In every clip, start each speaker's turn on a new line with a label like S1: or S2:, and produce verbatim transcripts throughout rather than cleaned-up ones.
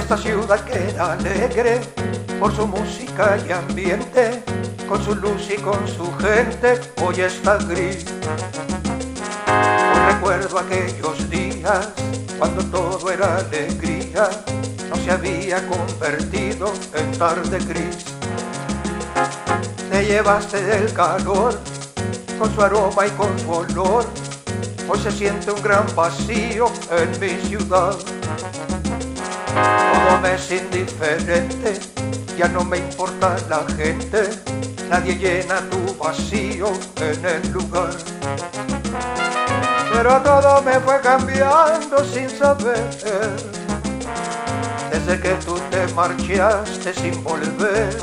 S1: esta ciudad que era alegre por su música y ambiente, con su luz y con su gente, hoy está gris. Hoy recuerdo aquellos días cuando todo era alegría, no se había convertido en tarde gris. Te llevaste del calor con su aroma y con su olor, hoy se siente un gran vacío en mi ciudad. Todo me es indiferente, ya no me importa la gente, nadie llena tu vacío en el lugar. Pero todo me fue cambiando sin saber, desde que tú te marchaste sin volver.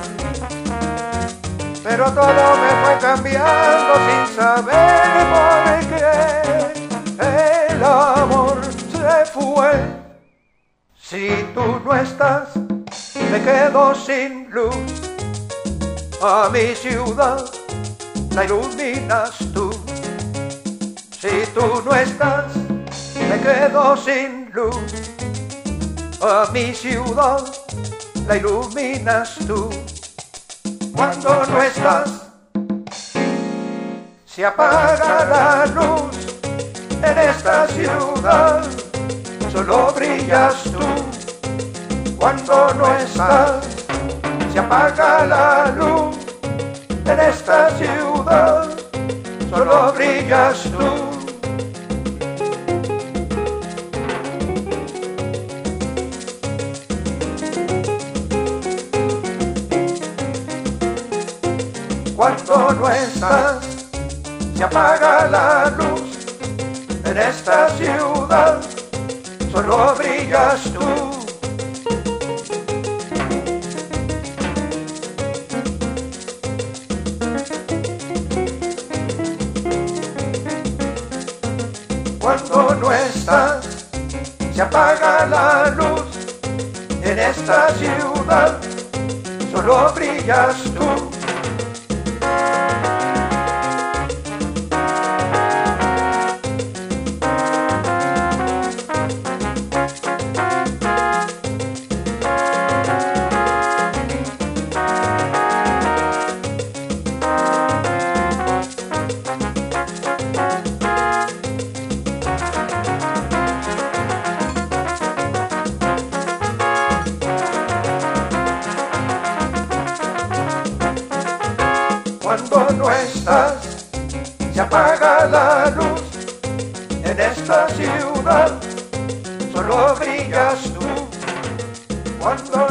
S1: Pero todo me fue cambiando sin saber por qué el amor se fue. Si tú no estás, me quedo sin luz. A mi ciudad la iluminas tú. Si tú no estás, me quedo sin luz. A mi ciudad la iluminas tú. Cuando no estás, se apaga la luz en esta ciudad, solo brillas tú. Cuando no estás, se apaga la luz en esta ciudad, solo brillas tú. Cuando no estás, se apaga la luz en esta ciudad, solo brillas tú. Cuando no estás, se apaga la luz en esta ciudad, solo brillas tú. Cuando no estás, se apaga la luz en esta ciudad, solo brillas tú. Cuando